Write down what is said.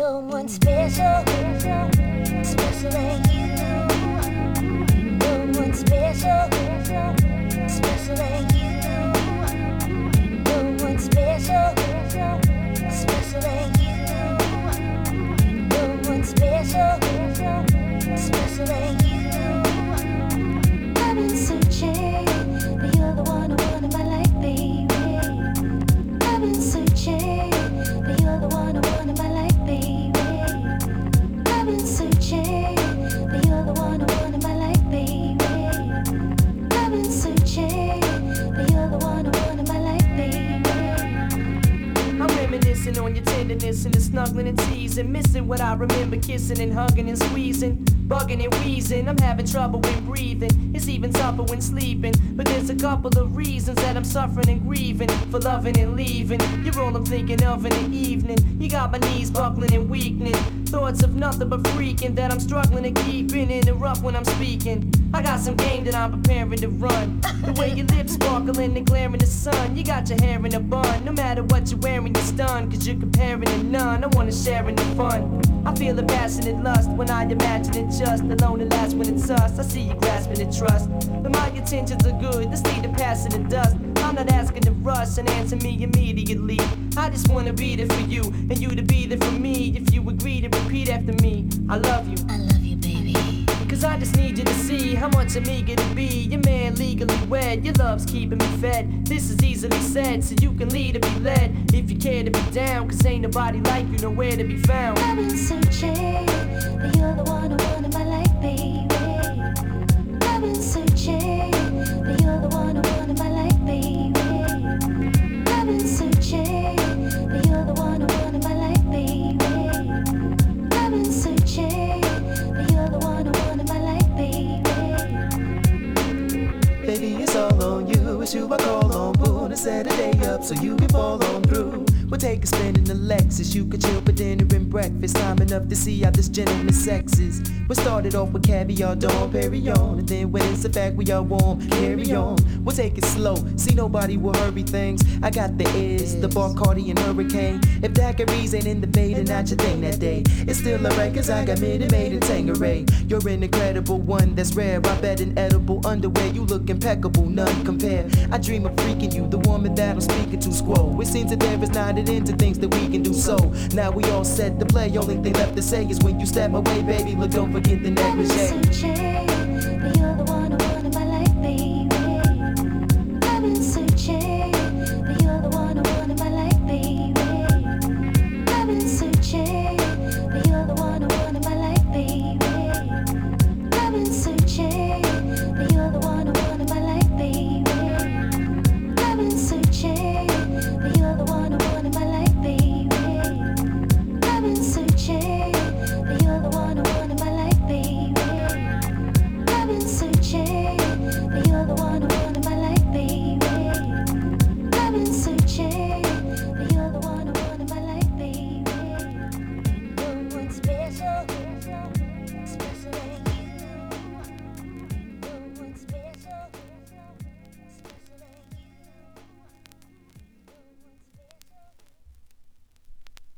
no one special, special than you. No one special, special than you. No one special, special than you. No one special, special than you. I've been searching, but you're the one I want in my life, baby. I've been searching, but you're the one I want in my life, baby. I've been searching, but you're the one I want in my life, baby. I've been searching, but you're the one I want in my life, baby. I'm reminiscing on your tenderness and the snuggling and teasing, missing what I remember kissing and hugging and squeezing. Bugging and wheezing, I'm having trouble when breathing. It's even tougher when sleeping. But there's a couple of reasons that I'm suffering and grieving for loving and leaving. You're all I'm thinking of in the evening. You got my knees buckling and weakening. Thoughts of nothing but freaking that I'm struggling to keep in. Interrupt when I'm speaking. I got some game that I'm preparing to run. The way your lips sparkling and glaring the sun. You got your hair in a bun. No matter what you're wearing, you're stunned. Cause you're comparing to none. I wanna share in the fun. I feel a passionate lust when I imagine it just alone and last when it's us. I see you grasping at trust, but my intentions are good. Let's leave the past in the dust. I'm not asking to rush and answer me immediately. I just wanna be there for you and you to be there for me. If you agree to repeat after me, I love you. I love you, baby. Cause I just need you to see how much I'm eager to be your man legally wed. Your love's keeping me fed. This is easily said, so you can lead or be led. If you care to be down, cause ain't nobody like you, nowhere to be found. I've been searching, but you're the one I want in my life, baby. I've been searching, but you're the one I want in my life, baby. I've been searching, but you're the one I want in my life, baby. I've been searching, but you're the one I want in my life, baby. Baby, it's all on you. It's you I call on, boo. To set a day up so you can fall on through. We'll take a spin in the Lexus. You could chill for dinner and breakfast. Time enough to see how this gentleman sexes. We started off with caviar, Dom Perignon, and then when it's a fact we are warm, carry on. We'll take it slow. See, nobody will hurry things. I got the is, the Bacardi and Hurricane. If daiquiris ain't in the bay, then not your thing that day. It's still alright, cause I got Minute Maid and Tangeray. You're an incredible one that's rare. I bet in edible underwear you look impeccable, none compare. I dream of freaking you, the woman that I'm speaking to, squall. It seems that there is not an end to things that we can do. So now we all set to play. Only thing left to say is when you step away, baby, look, don't forget the negligee. I've been searching, but you're